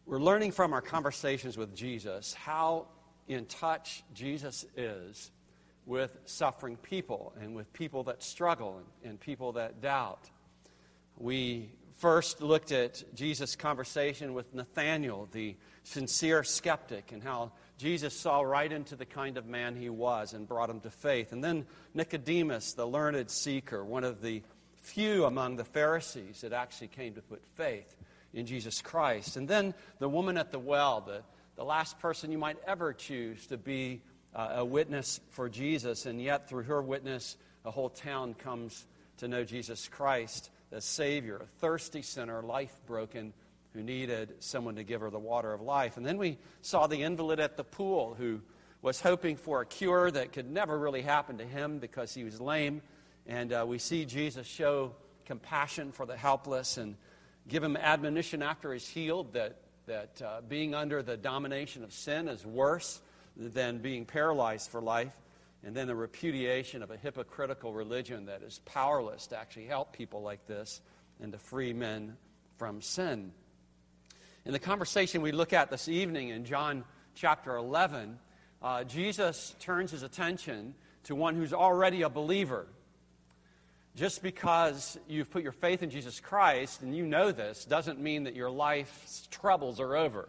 We're learning from our conversations with Jesus how in touch Jesus is with suffering people and with people that struggle and people that doubt. We first looked at Jesus' conversation with Nathanael, the sincere skeptic, and how Jesus saw right into the kind of man he was and brought him to faith. And then Nicodemus, the learned seeker, one of the few among the Pharisees that actually came to put faith in Jesus Christ. And then the woman at the well, the last person you might ever choose to be a witness for Jesus, and yet through her witness, a whole town comes to know Jesus Christ as Savior, a thirsty sinner, life broken, who needed someone to give her the water of life. And then we saw the invalid at the pool who was hoping for a cure that could never really happen to him because he was lame. And we see Jesus show compassion for the helpless and give him admonition after he's healed that being under the domination of sin is worse than being paralyzed for life. And then the repudiation of a hypocritical religion that is powerless to actually help people like this and to free men from sin. In the conversation we look at this evening in John chapter 11, Jesus turns his attention to one who's already a believer. Just because you've put your faith in Jesus Christ, and you know this, doesn't mean that your life's troubles are over.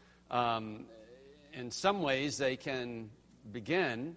In some ways, they can begin,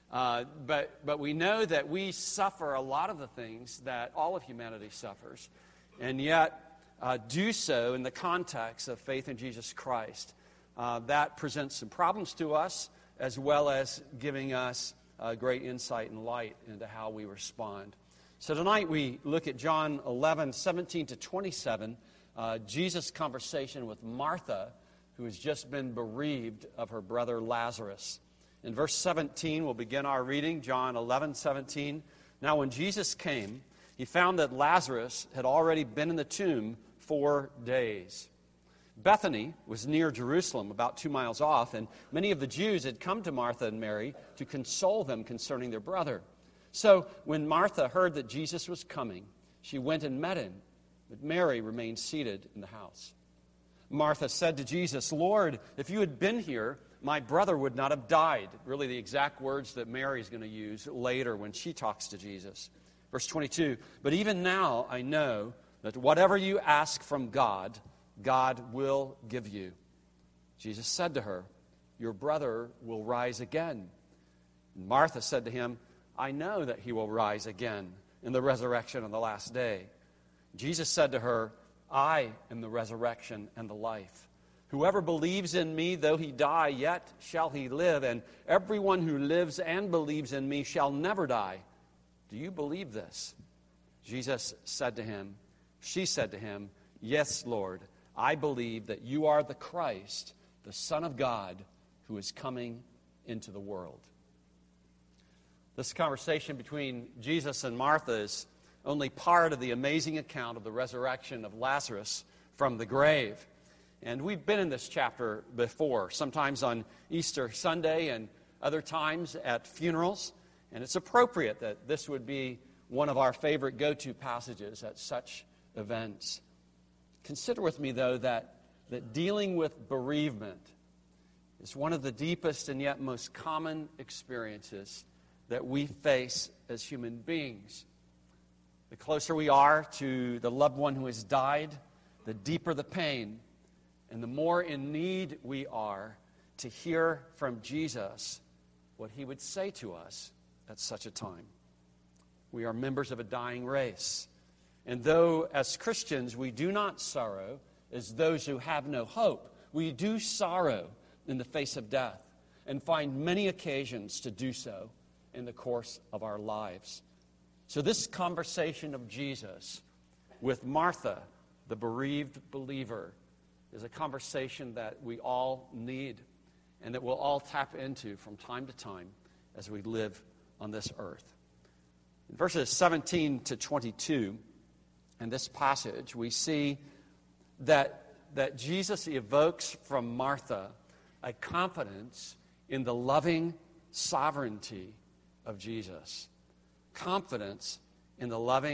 but we know that we suffer a lot of the things that all of humanity suffers, and yet do so in the context of faith in Jesus Christ. That presents some problems to us, as well as giving us great insight and light into how we respond. So tonight we look at John 11, 17 to 27, Jesus' conversation with Martha, who has just been bereaved of her brother Lazarus. In verse 17, we'll begin our reading, John 11, 17. Now when Jesus came, he found that Lazarus had already been in the tomb 4 days. Bethany was near Jerusalem, about 2 miles off, and many of the Jews had come to Martha and Mary to console them concerning their brother. So when Martha heard that Jesus was coming, she went and met him, but Mary remained seated in the house. Martha said to Jesus, "Lord, if you had been here, my brother would not have died." Really the exact words that Mary is going to use later when she talks to Jesus. Verse 22, "But even now I know that whatever you ask from God, God will give you." Jesus said to her, "Your brother will rise again." And Martha said to him, "I know that he will rise again in the resurrection on the last day." Jesus said to her, "I am the resurrection and the life. Whoever believes in me, though he die, yet shall he live. And everyone who lives and believes in me shall never die. Do you believe this?" She said to him, "Yes, Lord, I believe that you are the Christ, the Son of God, who is coming into the world." This conversation between Jesus and Martha is only part of the amazing account of the resurrection of Lazarus from the grave. And we've been in this chapter before, sometimes on Easter Sunday and other times at funerals. And it's appropriate that this would be one of our favorite go-to passages at such events. Consider with me, though, that dealing with bereavement is one of the deepest and yet most common experiences that we face as human beings. The closer we are to the loved one who has died, the deeper the pain, and the more in need we are to hear from Jesus what he would say to us at such a time. We are members of a dying race, and though as Christians we do not sorrow as those who have no hope, we do sorrow in the face of death and find many occasions to do so in the course of our lives. So this conversation of Jesus with Martha, the bereaved believer, is a conversation that we all need and that we'll all tap into from time to time as we live on this earth. In verses 17 to 22, in this passage, we see that Jesus evokes from Martha a confidence in the loving sovereignty of Jesus. Confidence in the loving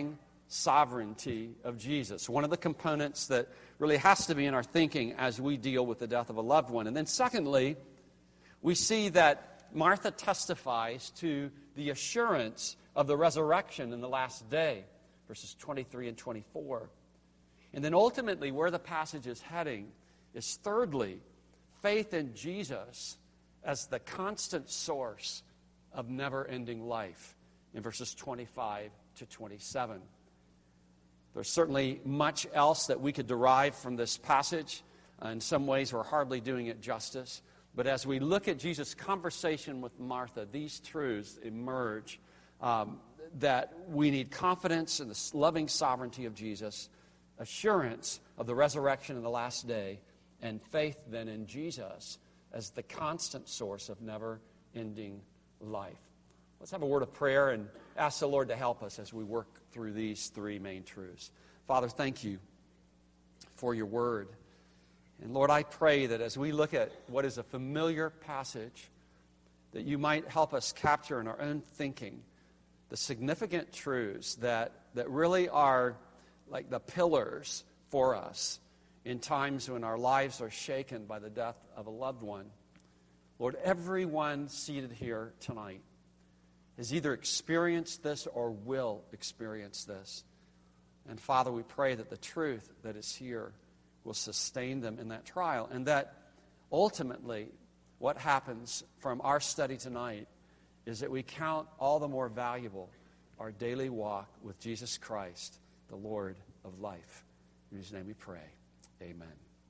sovereignty of Jesus. One of the components that really has to be in our thinking as we deal with the death of a loved one. And then secondly, we see that Martha testifies to the assurance of the resurrection in the last day, verses 23 and 24. And then ultimately, where the passage is heading is thirdly, faith in Jesus as the constant source of never-ending life in verses 25 to 27. There's certainly much else that we could derive from this passage. In some ways, we're hardly doing it justice. But as we look at Jesus' conversation with Martha, these truths emerge that we need confidence in the loving sovereignty of Jesus, assurance of the resurrection in the last day, and faith then in Jesus as the constant source of never-ending life. Let's have a word of prayer and ask the Lord to help us as we work through these three main truths. Father, thank you for your word. And Lord, I pray that as we look at what is a familiar passage, that you might help us capture in our own thinking the significant truths that really are like the pillars for us in times when our lives are shaken by the death of a loved one. Lord, everyone seated here tonight has either experienced this or will experience this. And Father, we pray that the truth that is here will sustain them in that trial, and that ultimately what happens from our study tonight is that we count all the more valuable our daily walk with Jesus Christ, the Lord of life. In whose name we pray. Amen.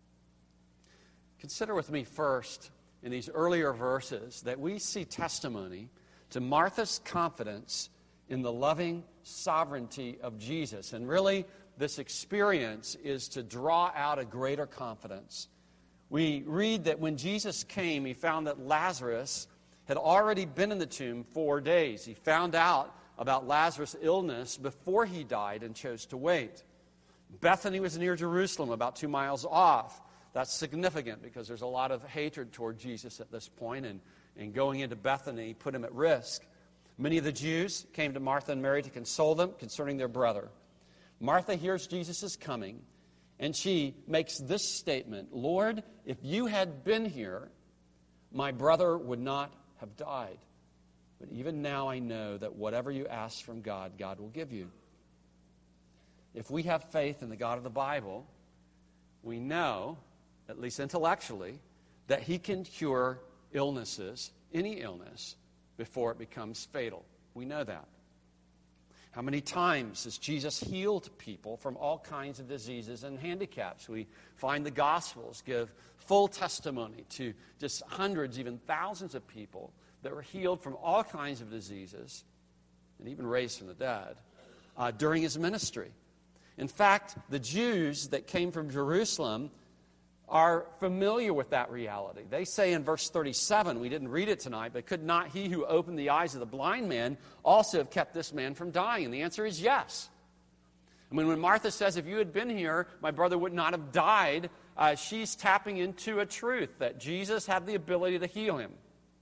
Consider with me first, in these earlier verses, that we see testimony to Martha's confidence in the loving sovereignty of Jesus. And really, this experience is to draw out a greater confidence. We read that when Jesus came, he found that Lazarus had already been in the tomb 4 days. He found out about Lazarus' illness before he died and chose to wait. Bethany was near Jerusalem, about 2 miles off. That's significant because there's a lot of hatred toward Jesus at this point, and going into Bethany put him at risk. Many of the Jews came to Martha and Mary to console them concerning their brother. Martha hears Jesus is coming, and she makes this statement, "Lord, if you had been here, my brother would not have died. But even now I know that whatever you ask from God, God will give you." If we have faith in the God of the Bible, we know, at least intellectually, that he can cure illnesses, any illness, before it becomes fatal. We know that. How many times has Jesus healed people from all kinds of diseases and handicaps? We find the Gospels give full testimony to just hundreds, even thousands of people that were healed from all kinds of diseases and even raised from the dead during his ministry. In fact, the Jews that came from Jerusalem are familiar with that reality. They say in verse 37, we didn't read it tonight, but could not he who opened the eyes of the blind man also have kept this man from dying? And the answer is yes. I mean, when Martha says, if you had been here, my brother would not have died, she's tapping into a truth that Jesus had the ability to heal him.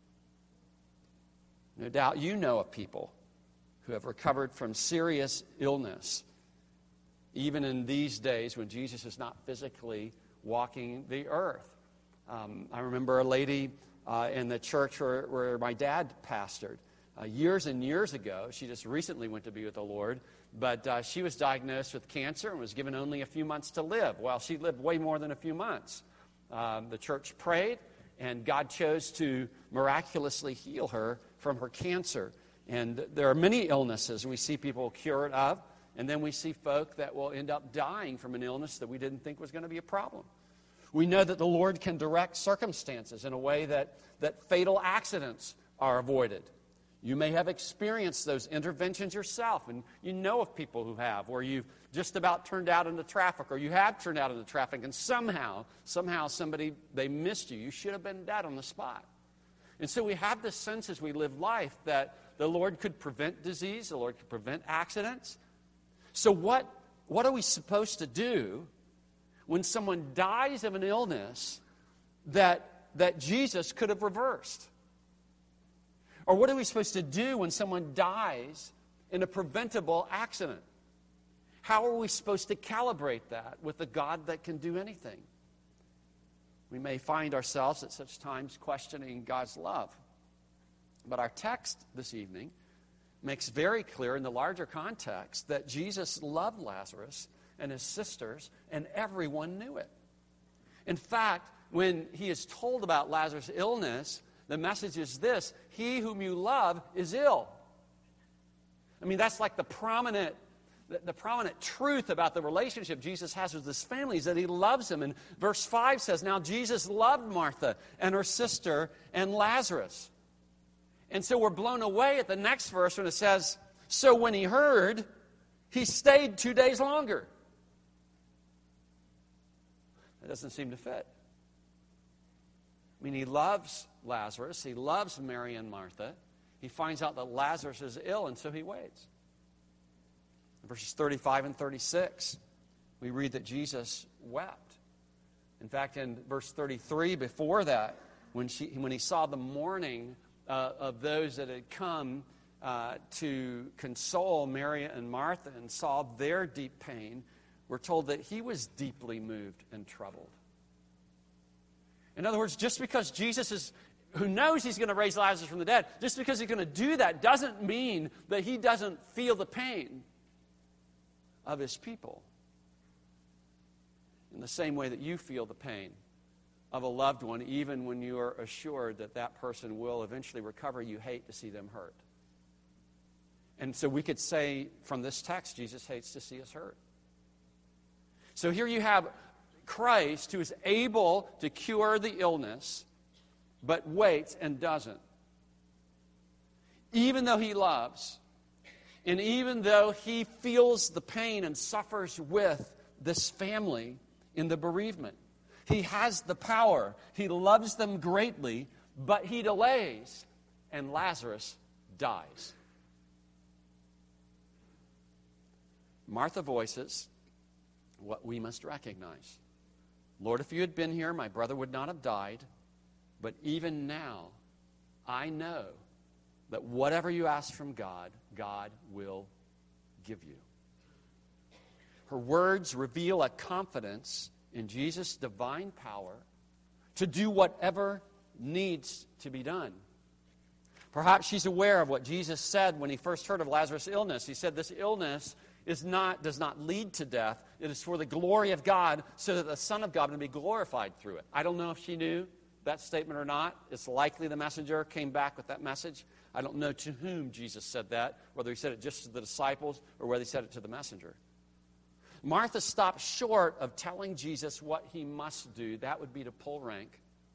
No doubt you know of people who have recovered from serious illness, even in these days when Jesus is not physically walking the earth. I remember a lady in the church where my dad pastored. Years and years ago, she just recently went to be with the Lord, but she was diagnosed with cancer and was given only a few months to live. Well, she lived way more than a few months. The church prayed, and God chose to miraculously heal her from her cancer. And there are many illnesses we see people cured of, and then we see folk that will end up dying from an illness that we didn't think was going to be a problem. We know that the Lord can direct circumstances in a way that fatal accidents are avoided. You may have experienced those interventions yourself, and you know of people who have, where you've just about turned out into traffic, or you have turned out into traffic, and somehow somebody, they missed you. You should have been dead on the spot. And so we have this sense as we live life that the Lord could prevent disease, the Lord could prevent accidents. So what are we supposed to do when someone dies of an illness that Jesus could have reversed? Or what are we supposed to do when someone dies in a preventable accident? How are we supposed to calibrate that with a God that can do anything? We may find ourselves at such times questioning God's love. But our text this evening makes very clear in the larger context that Jesus loved Lazarus and his sisters, and everyone knew it. In fact, when he is told about Lazarus' illness, the message is this: he whom you love is ill. I mean, that's like the prominent truth about the relationship Jesus has with his family, is that he loves them. And verse 5 says, now Jesus loved Martha and her sister and Lazarus. And so we're blown away at the next verse when it says, so when he heard, he stayed 2 days longer. That doesn't seem to fit. I mean, he loves Lazarus. He loves Mary and Martha. He finds out that Lazarus is ill, and so he waits. In verses 35 and 36, we read that Jesus wept. In fact, in verse 33, before that, when he saw the mourning of those that had come to console Mary and Martha and saw their deep pain, we're told that he was deeply moved and troubled. In other words, just because Jesus who knows he's going to raise Lazarus from the dead, just because he's going to do that doesn't mean that he doesn't feel the pain of his people. In the same way that you feel the pain of a loved one, even when you are assured that that person will eventually recover, you hate to see them hurt. And so we could say from this text, Jesus hates to see us hurt. So here you have Christ, who is able to cure the illness, but waits and doesn't. Even though he loves, and even though he feels the pain and suffers with this family in the bereavement, he has the power. He loves them greatly, but he delays, and Lazarus dies. Martha voices what we must recognize. Lord, if you had been here, my brother would not have died. But even now, I know that whatever you ask from God, God will give you. Her words reveal a confidence in Jesus' divine power to do whatever needs to be done. Perhaps she's aware of what Jesus said when he first heard of Lazarus' illness. He said this illness does not lead to death. It is for the glory of God, so that the Son of God may be glorified through it. I don't know if she knew that statement or not. It's likely the messenger came back with that message. I don't know to whom Jesus said that, whether he said it just to the disciples or whether he said it to the messenger. Martha stopped short of telling Jesus what he must do. That would be to pull rank.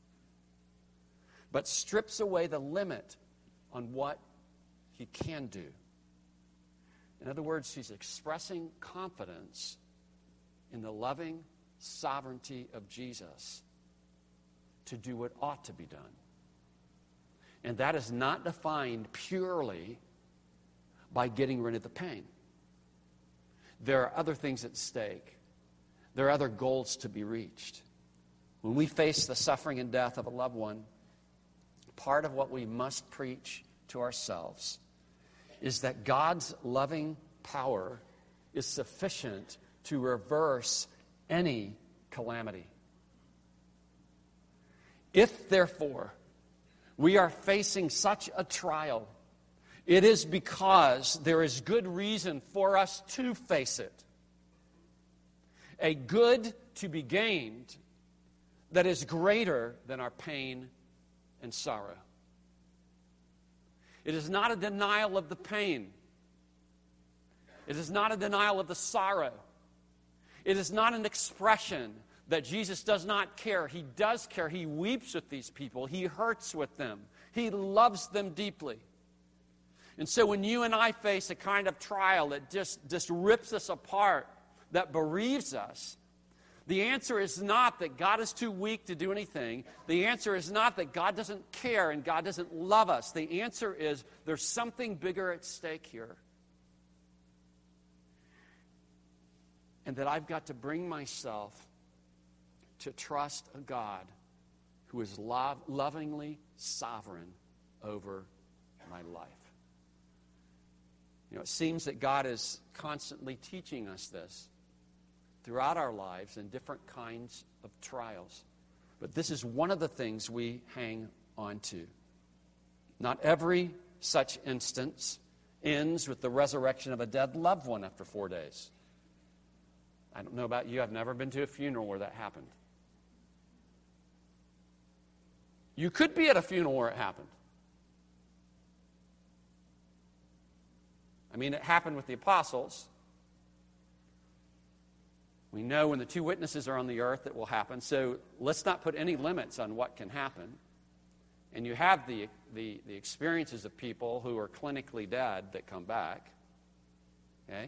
But strips away the limit on what he can do. In other words, she's expressing confidence in the loving sovereignty of Jesus to do what ought to be done. And that is not defined purely by getting rid of the pain. There are other things at stake. There are other goals to be reached. When we face the suffering and death of a loved one, part of what we must preach to ourselves is that God's loving power is sufficient to reverse any calamity. If, therefore, we are facing such a trial, it is because there is good reason for us to face it. A good to be gained that is greater than our pain and sorrow. It is not a denial of the pain. It is not a denial of the sorrow. It is not an expression that Jesus does not care. He does care. He weeps with these people. He hurts with them. He loves them deeply. And so when you and I face a kind of trial that just rips us apart, that bereaves us, the answer is not that God is too weak to do anything. The answer is not that God doesn't care and God doesn't love us. The answer is there's something bigger at stake here. And that I've got to bring myself to trust a God who is lovingly sovereign over my life. It seems that God is constantly teaching us this throughout our lives in different kinds of trials. But this is one of the things we hang on to. Not every such instance ends with the resurrection of a dead loved one after 4 days. I don't know about you. I've never been to a funeral where that happened. You could be at a funeral where it happened. I mean, it happened with the apostles. We know when the two witnesses are on the earth it will happen. So let's not put any limits on what can happen. And you have the experiences of people who are clinically dead that come back. Okay?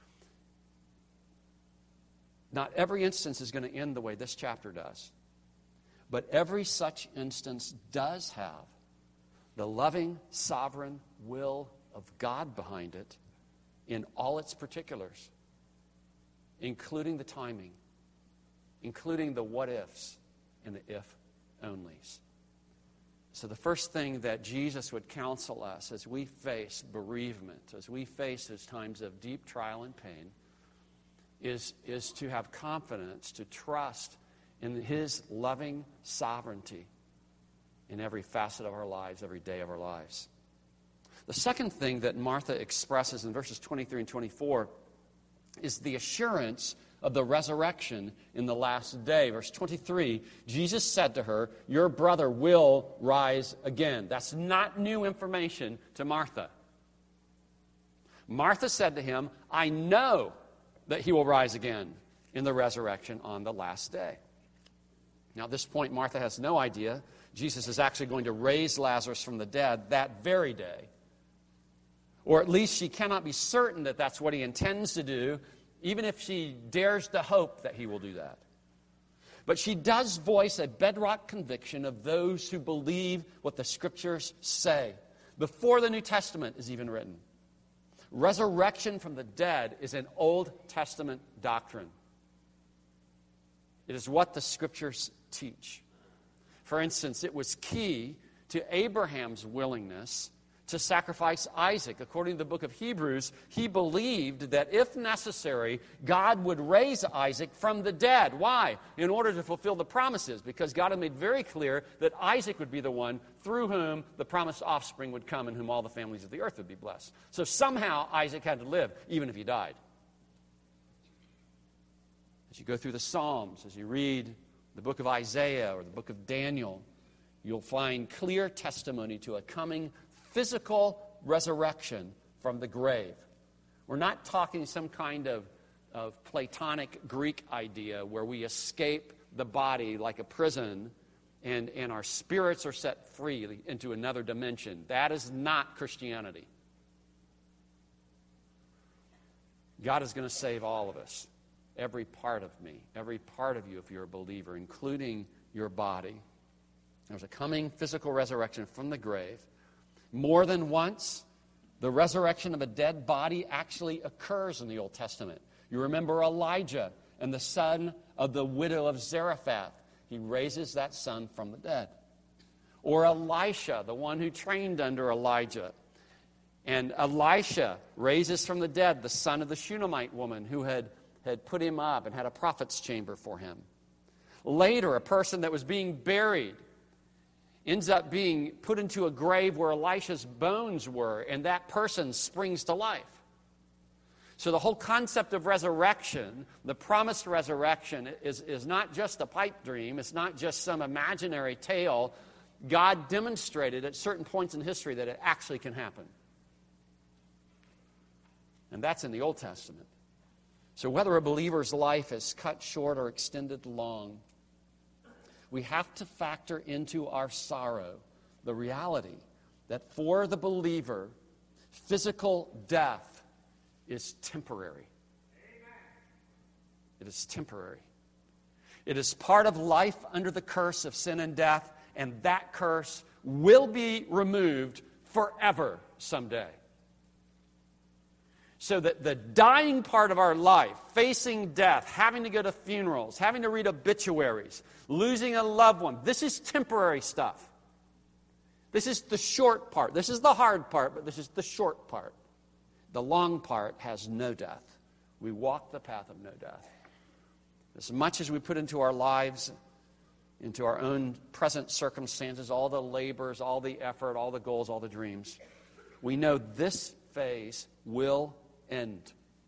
Not every instance is going to end the way this chapter does. But every such instance does have the loving, sovereign will of God behind it in all its particulars, including the timing, including the what-ifs and the if-onlys. So the first thing that Jesus would counsel us as we face bereavement, as we face those times of deep trial and pain, is to have confidence, to trust in His loving sovereignty in every facet of our lives, every day of our lives. The second thing that Martha expresses in verses 23 and 24 is the assurance of the resurrection in the last day. Verse 23, Jesus said to her, "Your brother will rise again." That's not new information to Martha. Martha said to him, "I know that he will rise again in the resurrection on the last day." Now, at this point, Martha has no idea Jesus is actually going to raise Lazarus from the dead that very day. Or at least she cannot be certain that that's what he intends to do, even if she dares to hope that he will do that. But she does voice a bedrock conviction of those who believe what the Scriptures say, before the New Testament is even written. Resurrection from the dead is an Old Testament doctrine. It is what the Scriptures teach. For instance, it was key to Abraham's willingness to sacrifice Isaac. According to the book of Hebrews, he believed that if necessary, God would raise Isaac from the dead. Why? In order to fulfill the promises, because God had made very clear that Isaac would be the one through whom the promised offspring would come, and whom all the families of the earth would be blessed. So somehow Isaac had to live, even if he died. As you go through the Psalms, as you read the book of Isaiah or the book of Daniel, you'll find clear testimony to a coming physical resurrection from the grave. We're not talking some kind of Platonic Greek idea where we escape the body like a prison and our spirits are set free into another dimension. That is not Christianity. God is going to save all of us. Every part of me, every part of you if you're a believer, including your body. There's a coming physical resurrection from the grave. More than once, the resurrection of a dead body actually occurs in the Old Testament. You remember Elijah and the son of the widow of Zarephath. He raises that son from the dead. Or Elisha, the one who trained under Elijah. And Elisha raises from the dead the son of the Shunammite woman who had put him up and had a prophet's chamber for him. Later, a person that was being buried ends up being put into a grave where Elisha's bones were, and that person springs to life. So the whole concept of resurrection, the promised resurrection, is not just a pipe dream. It's not just some imaginary tale. God demonstrated at certain points in history that it actually can happen. And that's in the Old Testament. So whether a believer's life is cut short or extended long, we have to factor into our sorrow the reality that for the believer, physical death is temporary. It is temporary. It is part of life under the curse of sin and death, and that curse will be removed forever someday. So that the dying part of our life, facing death, having to go to funerals, having to read obituaries, losing a loved one, this is temporary stuff. This is the short part. This is the hard part, but this is the short part. The long part has no death. We walk the path of no death. As much as we put into our lives, into our own present circumstances, all the labors, all the effort, all the goals, all the dreams, we know this phase will end.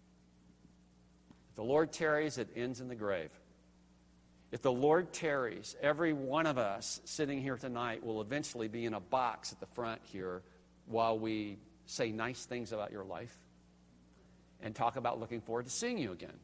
If the Lord tarries, it ends in the grave. If the Lord tarries, every one of us sitting here tonight will eventually be in a box at the front here while we say nice things about your life and talk about looking forward to seeing you again.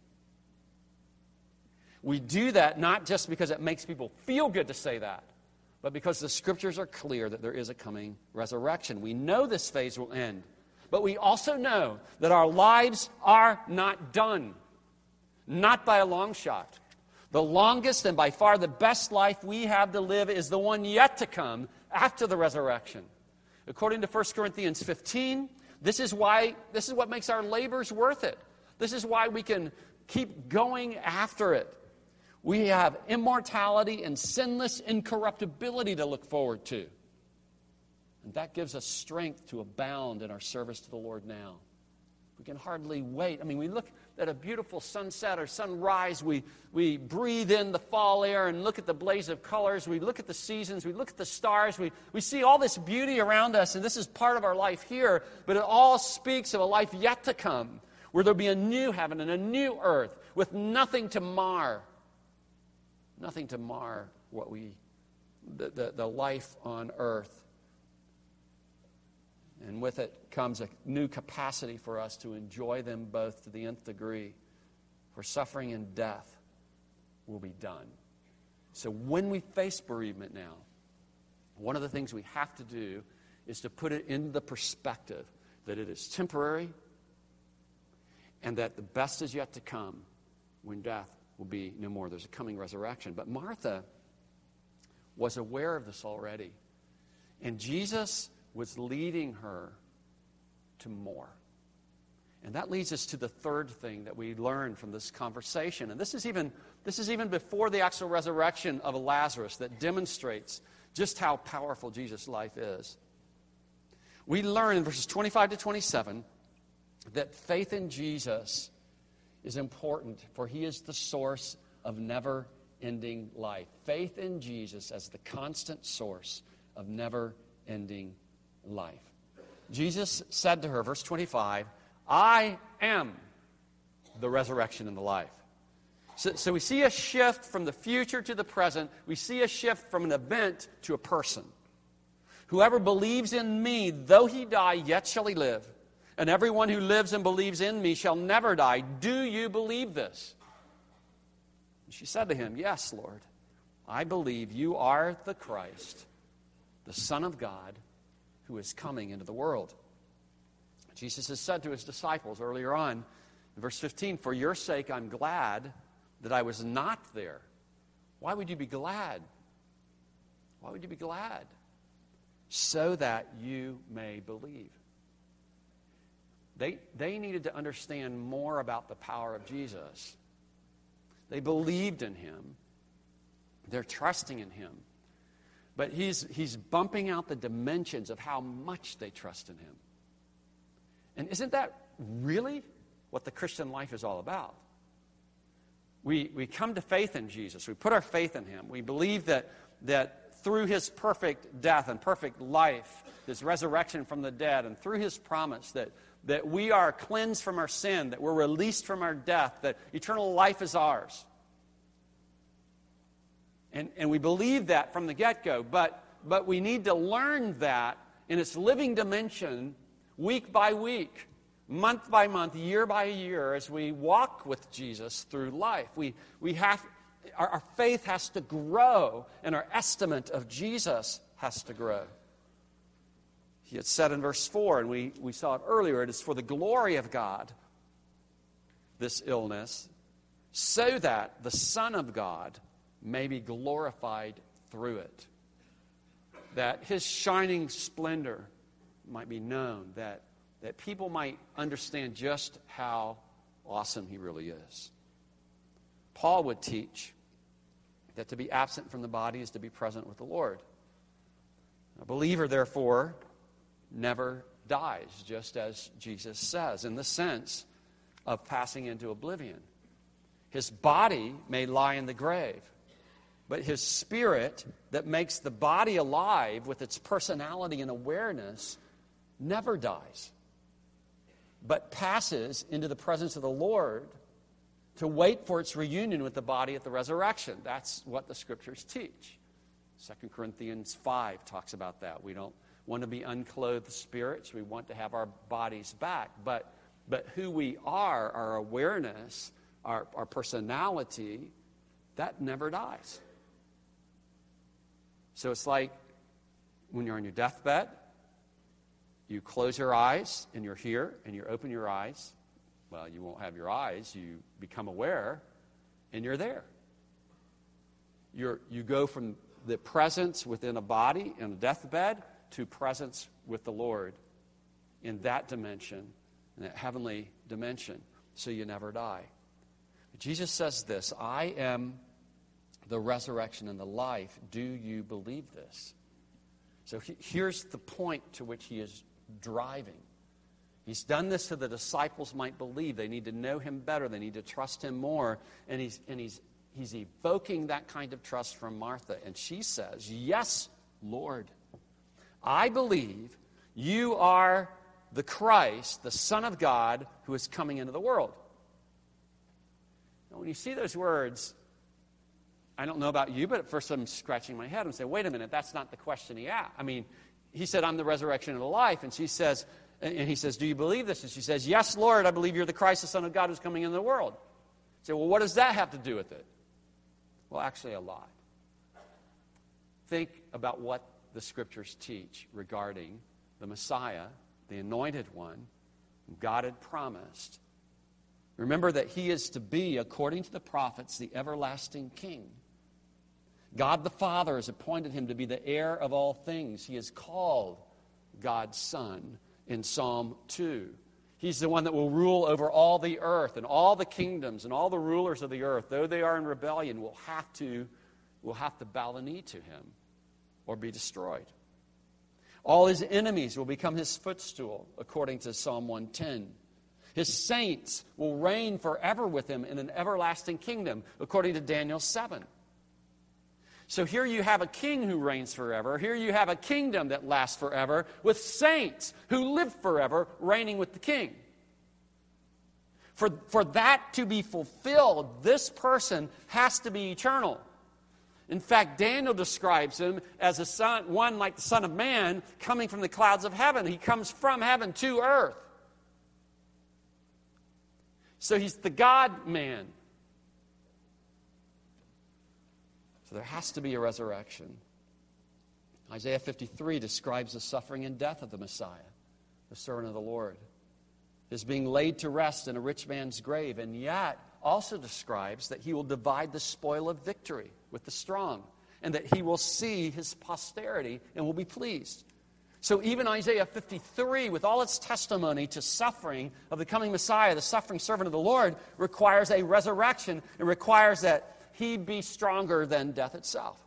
We do that not just because it makes people feel good to say that, but because the Scriptures are clear that there is a coming resurrection. We know this phase will end, but we also know that our lives are not done, not by a long shot. The longest and by far the best life we have to live is the one yet to come after the resurrection. According to 1 Corinthians 15, this is what makes our labors worth it. This is why we can keep going after it. We have immortality and sinless incorruptibility to look forward to. And that gives us strength to abound in our service to the Lord now. We can hardly wait. I mean, we look at a beautiful sunset or sunrise. We breathe in the fall air and look at the blaze of colors. We look at the seasons. We look at the stars. We see all this beauty around us, and this is part of our life here. But it all speaks of a life yet to come, where there'll be a new heaven and a new earth with nothing to mar. Nothing to mar what the life on earth. And with it comes a new capacity for us to enjoy them both to the nth degree. For suffering and death will be done. So when we face bereavement now, one of the things we have to do is to put it into the perspective that it is temporary and that the best is yet to come when death will be no more. There's a coming resurrection. But Martha was aware of this already. And Jesus was leading her to more. And that leads us to the third thing that we learn from this conversation. And this is even before the actual resurrection of Lazarus that demonstrates just how powerful Jesus' life is. We learn in verses 25 to 27 that faith in Jesus is important, for he is the source of never-ending life. Faith in Jesus as the constant source of never-ending life. Jesus said to her, verse 25, I am the resurrection and the life. So we see a shift from the future to the present. We see a shift from an event to a person. Whoever believes in me, though he die, yet shall he live. And everyone who lives and believes in me shall never die. Do you believe this? And she said to him, yes, Lord. I believe you are the Christ, the Son of God, who is coming into the world. Jesus has said to his disciples earlier on, in verse 15, for your sake I'm glad that I was not there. Why would you be glad? Why would you be glad? So that you may believe. They needed to understand more about the power of Jesus. They believed in him. They're trusting in him. But he's bumping out the dimensions of how much they trust in him. And isn't that really what the Christian life is all about? We come to faith in Jesus. We put our faith in him. We believe that through his perfect death and perfect life, his resurrection from the dead, and through his promise that we are cleansed from our sin, that we're released from our death, that eternal life is ours. And we believe that from the get-go, but we need to learn that in its living dimension week by week, month by month, year by year, as we walk with Jesus through life. Our faith has to grow, and our estimate of Jesus has to grow. He had said in verse 4, and we saw it earlier, it is for the glory of God, this illness, so that the Son of God may be glorified through it. That his shining splendor might be known, that people might understand just how awesome he really is. Paul would teach that to be absent from the body is to be present with the Lord. A believer, therefore, never dies, just as Jesus says, in the sense of passing into oblivion. His body may lie in the grave, but his spirit that makes the body alive with its personality and awareness never dies, but passes into the presence of the Lord to wait for its reunion with the body at the resurrection. That's what the Scriptures teach. 2 Corinthians 5 talks about that. We don't want to be unclothed spirits. We want to have our bodies back. But who we are, our awareness, our personality, that never dies. So it's like when you're on your deathbed, you close your eyes and you're here, and you open your eyes. Well, you won't have your eyes. You become aware, and you're there. You go from the presence within a body in a deathbed to presence with the Lord in that dimension, in that heavenly dimension, so you never die. Jesus says this, I am the resurrection and the life. Do you believe this? So here's the point to which he is driving. He's done this so the disciples might believe. They need to know him better. They need to trust him more. And he's evoking that kind of trust from Martha. And she says, yes, Lord, I believe you are the Christ, the Son of God, who is coming into the world. Now, when you see those words, I don't know about you, but at first I'm scratching my head and saying, wait a minute, that's not the question he asked. I mean, he said, I'm the resurrection and the life. And he says, do you believe this? And she says, yes, Lord, I believe you're the Christ, the Son of God, who's coming into the world. You say, well, what does that have to do with it? Well, actually, a lot. Think about what the Scriptures teach regarding the Messiah, the Anointed One, whom God had promised. Remember that he is to be, according to the prophets, the everlasting King. God the Father has appointed him to be the heir of all things. He is called God's Son in Psalm 2. He's the one that will rule over all the earth, and all the kingdoms and all the rulers of the earth, though they are in rebellion, will have to bow the knee to him or be destroyed. All his enemies will become his footstool, according to Psalm 110. His saints will reign forever with him in an everlasting kingdom, according to Daniel 7. So here you have a king who reigns forever. Here you have a kingdom that lasts forever with saints who live forever reigning with the king. For that to be fulfilled, this person has to be eternal. In fact, Daniel describes him as one like the Son of Man coming from the clouds of heaven. He comes from heaven to earth. So he's the God-man. So there has to be a resurrection. Isaiah 53 describes the suffering and death of the Messiah, the servant of the Lord. His being laid to rest in a rich man's grave, and yet also describes that he will divide the spoil of victory with the strong, and that he will see his posterity and will be pleased. So even Isaiah 53, with all its testimony to suffering of the coming Messiah, the suffering servant of the Lord, requires a resurrection. It requires that he be stronger than death itself.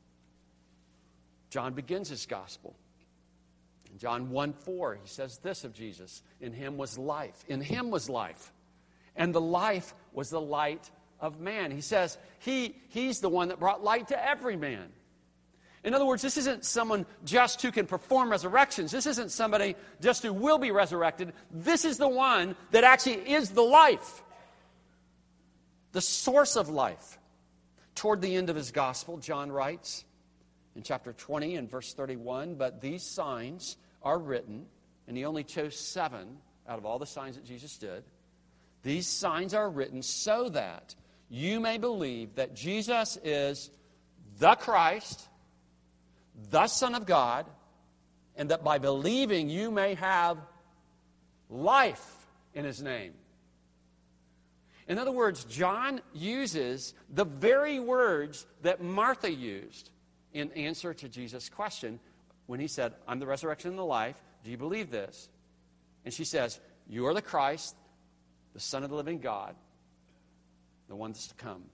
John begins his gospel. In John 1:4, he says this of Jesus, in him was life. In him was life. And the life was the light of man. He says he's the one that brought light to every man. In other words, this isn't someone just who can perform resurrections. This isn't somebody just who will be resurrected. This is the one that actually is the life, the source of life. Toward the end of his gospel, John writes in chapter 20 and verse 31, but these signs are written, and he only chose 7 out of all the signs that Jesus did. These signs are written so that you may believe that Jesus is the Christ, the Son of God, and that by believing you may have life in his name. In other words, John uses the very words that Martha used in answer to Jesus' question when he said, I'm the resurrection and the life. Do you believe this? And she says, you are the Christ, the Son of the living God, the one that's to come.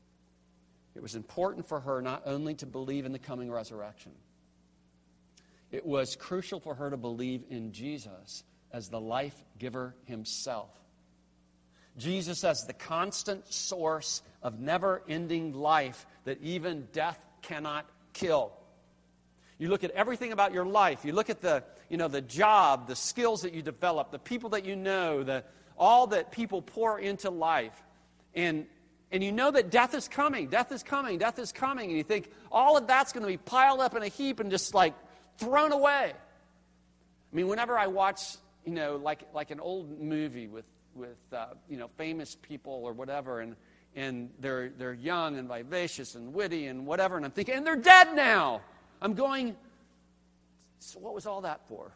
It was important for her not only to believe in the coming resurrection. It was crucial for her to believe in Jesus as the life giver himself. Jesus as the constant source of never-ending life that even death cannot kill. You look at everything about your life. You look at the job, the skills that you develop, the people that you know, all that people pour into life. And you know that death is coming, death is coming, death is coming. And you think all of that's going to be piled up in a heap and just like thrown away. I mean, whenever I watch, like an old movie with famous people or whatever, and they're young and vivacious and witty and whatever, and I'm thinking, and they're dead now. I'm going, so what was all that for?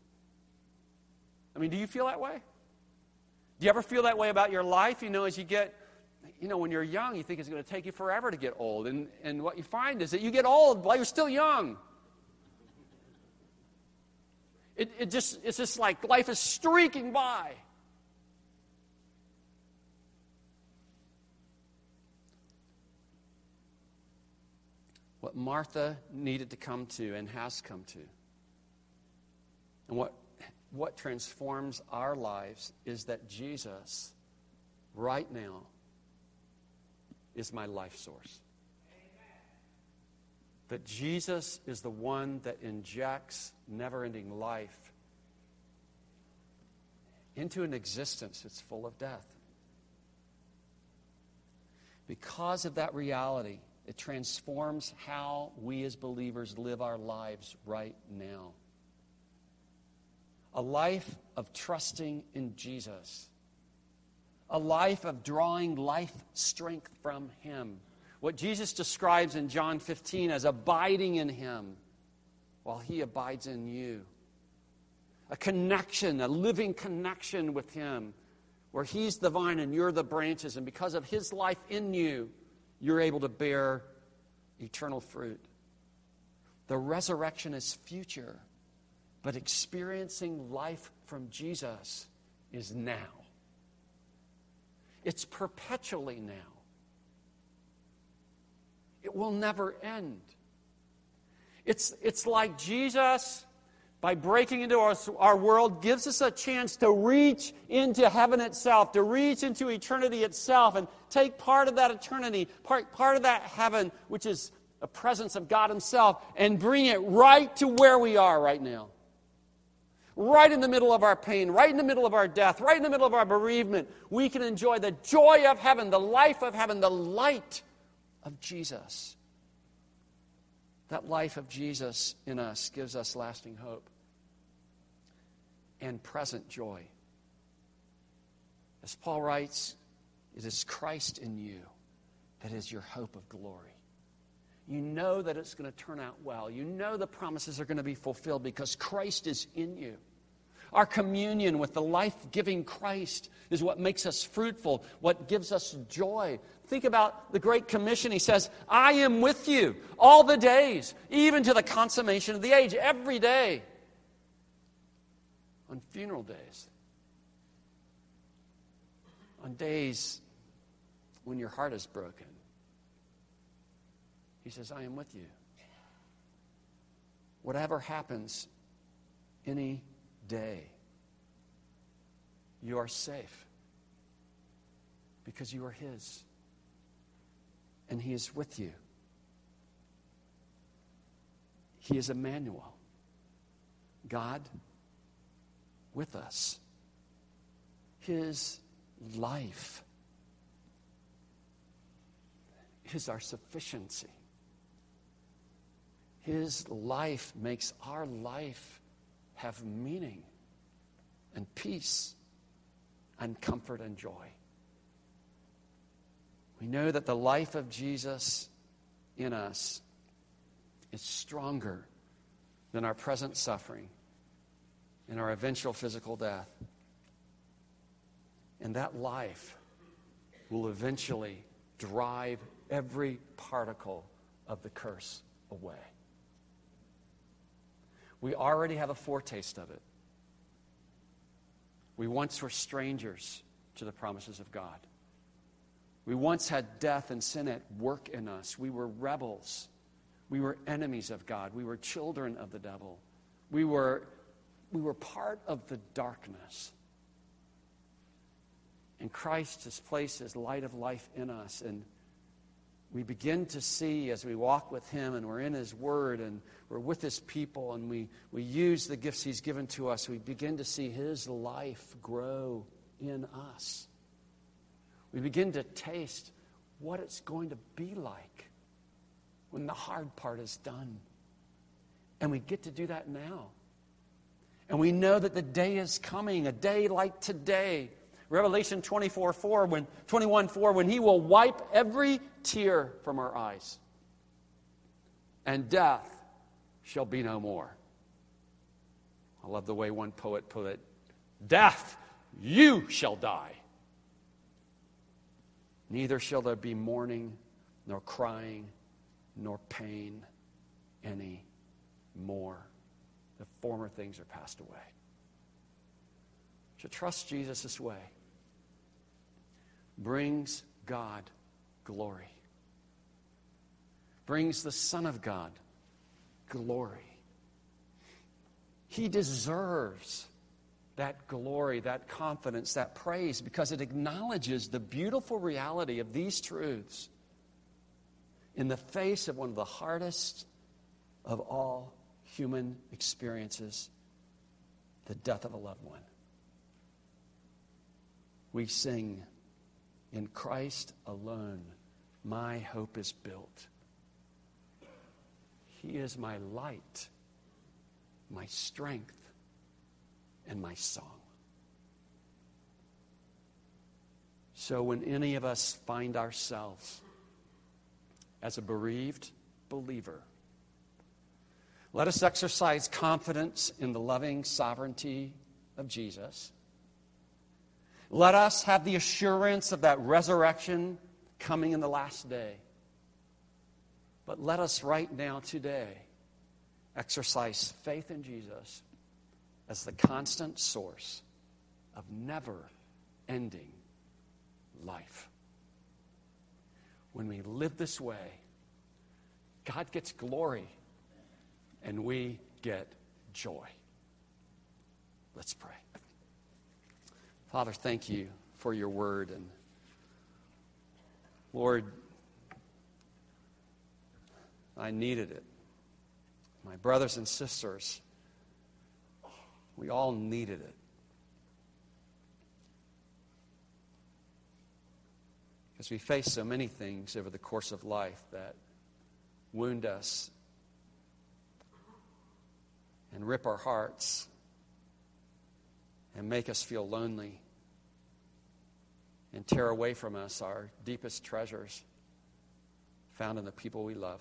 I mean, do you feel that way? Do you ever feel that way about your life? As you get, when you're young, you think it's going to take you forever to get old. And what you find is that you get old while you're still young. It's just like life is streaking by. What Martha needed to come to and has come to, and what transforms our lives is that Jesus, right now, is my life source. That Jesus is the one that injects never-ending life into an existence that's full of death. Because of that reality, it transforms how we as believers live our lives right now. A life of trusting in Jesus. A life of drawing life strength from Him. What Jesus describes in John 15 as abiding in Him while He abides in you. A connection, a living connection with Him where He's the vine and you're the branches, and because of His life in you, you're able to bear eternal fruit. The resurrection is future, but experiencing life from Jesus is now. It's perpetually now. It will never end. It's like Jesus, by breaking into our world, gives us a chance to reach into heaven itself, to reach into eternity itself, and take part of that eternity, part of that heaven, which is a presence of God Himself, and bring it right to where we are right now. Right in the middle of our pain, right in the middle of our death, right in the middle of our bereavement, we can enjoy the joy of heaven, the life of heaven, the light of Jesus. That life of Jesus in us gives us lasting hope and present joy. As Paul writes, it is Christ in you that is your hope of glory. You know that it's going to turn out well. You know the promises are going to be fulfilled because Christ is in you. Our communion with the life-giving Christ is what makes us fruitful, what gives us joy. Think about the Great Commission. He says, I am with you all the days, even to the consummation of the age, every day. On funeral days. On days when your heart is broken. He says, I am with you. Whatever happens any day, you are safe because you are His. And He is with you. He is Emmanuel, God with us. His life is our sufficiency. His life makes our life have meaning and peace and comfort and joy. We know that the life of Jesus in us is stronger than our present suffering and our eventual physical death. And that life will eventually drive every particle of the curse away. We already have a foretaste of it. We once were strangers to the promises of God. We once had death and sin at work in us. We were rebels. We were enemies of God. We were children of the devil. We were part of the darkness. And Christ has placed His light of life in us. And we begin to see as we walk with Him and we're in His Word and we're with His people and we use the gifts He's given to us, we begin to see His life grow in us. We begin to taste what it's going to be like when the hard part is done. And we get to do that now. And we know that the day is coming, a day like today. Revelation 21:4, when He will wipe every tear from our eyes. And death shall be no more. I love the way one poet put it. Death, you shall die. Neither shall there be mourning, nor crying, nor pain any more. The former things are passed away. To trust Jesus this way brings God glory. Brings the Son of God glory. He deserves that glory, that confidence, that praise, because it acknowledges the beautiful reality of these truths in the face of one of the hardest of all human experiences, the death of a loved one. We sing, in Christ alone, my hope is built. He is my light, my strength, and my song. So when any of us find ourselves as a bereaved believer, let us exercise confidence in the loving sovereignty of Jesus. Let us have the assurance of that resurrection coming in the last day. But let us right now, today, exercise faith in Jesus as the constant source of never-ending life. When we live this way, God gets glory and we get joy. Let's pray. Father, thank you for your word. And Lord, I needed it. My brothers and sisters, we all needed it. Because we face so many things over the course of life that wound us and rip our hearts and make us feel lonely and tear away from us our deepest treasures found in the people we love.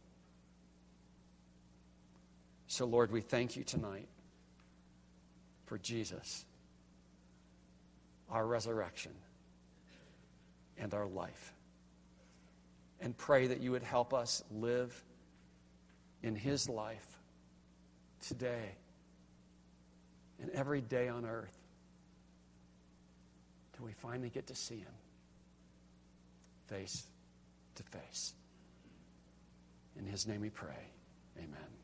So, Lord, we thank you tonight for Jesus, our resurrection, and our life. And pray that you would help us live in his life today and every day on earth till we finally get to see him face to face. In his name we pray. Amen.